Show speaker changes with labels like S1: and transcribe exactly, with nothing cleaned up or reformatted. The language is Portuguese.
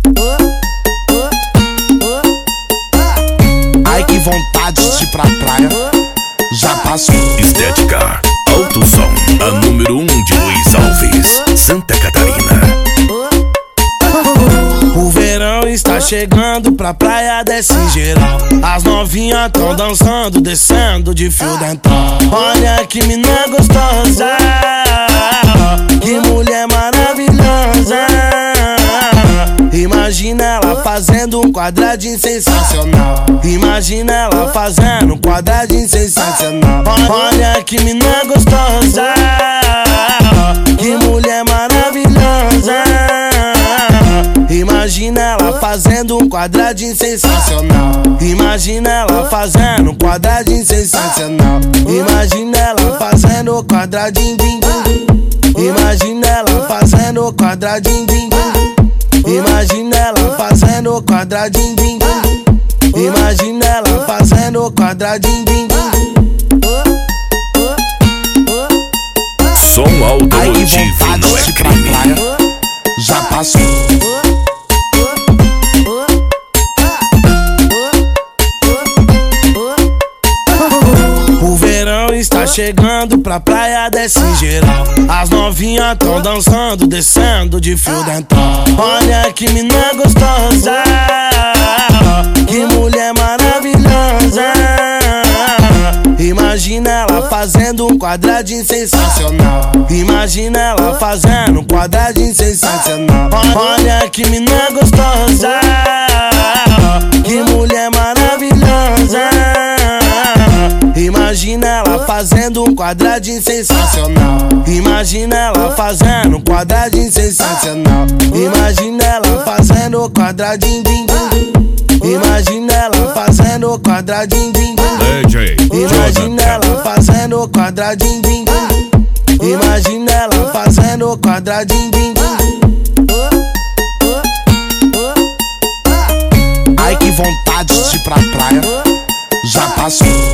S1: Ai, que vontade de ir pra praia, já passou.
S2: Estética Alto Som, a número um de Luiz Alves, Santa Catarina.
S1: O verão está chegando, pra praia desce geral. As novinhas tão dançando, descendo de fio dental. Olha que mina gostosa, que mulher maravilhosa. Imagina ela fazendo um quadradinho sensacional. Imagina ela fazendo um quadradinho sensacional. Olha que mina gostosa, que mulher maravilhosa. Imagina ela fazendo um quadradinho sensacional. Imagina ela fazendo um quadradinho sensacional. Imagina ela fazendo um quadradinho, din, din. Imagina ela fazendo um quadradinho, din, din. Imagina ela fazendo um quadradinho, din, din. Imagina ela fazendo um quadradinho, din, din.
S2: Som automotivo não é crime.
S1: Já passou. O verão está chegando, pra praia desce geral. As novinhas tão dançando, descendo de fio dental. Olha que mina gostosa, que mulher maravilhosa. Imagina ela fazendo um quadradinho sensacional. Imagina ela fazendo um quadradinho sensacional. Olha que mina gostosa, que mulher maravilhosa. Imagina ela fazendo um quadradinho sensacional. Imagina ela fazendo um quadradinho sensacional. Imagina ela fazendo um quadradinho, din, din. Imagina ela fazendo um quadradinho, din, din. Imagina ela fazendo um quadradinho, din, din. Imagina ela fazendo um quadradinho, din, din. Ai, que vontade de ir pra praia, já passou.